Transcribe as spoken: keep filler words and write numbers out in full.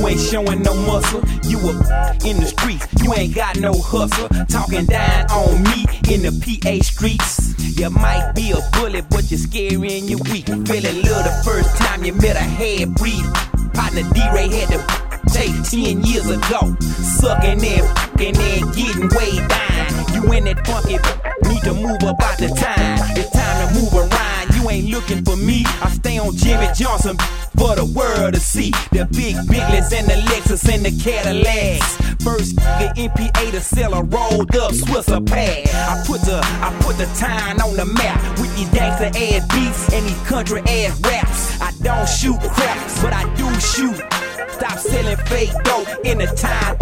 ain't showing no muscle. You a in the streets, you ain't got no hustle. Talking down on me in the P A streets. You might be a bully, but you're scary and you're weak. Feeling love the first time you met a half breed. Partner D-Ray had to take ten years ago. Sucking and fucking and getting way down. You in that funky, need to move up out the time. It's time to move around. You ain't looking for me. I stay on Jimmy Johnson for the world to see. The big Bentleys and the Lexus and the Cadillacs. First nigga N P A to sell a rolled up Swisser pad. I put the I put the time on the map with these gangster ass beats and these country ass raps. I don't shoot craps, but I do shoot. Stop selling fake dope in the time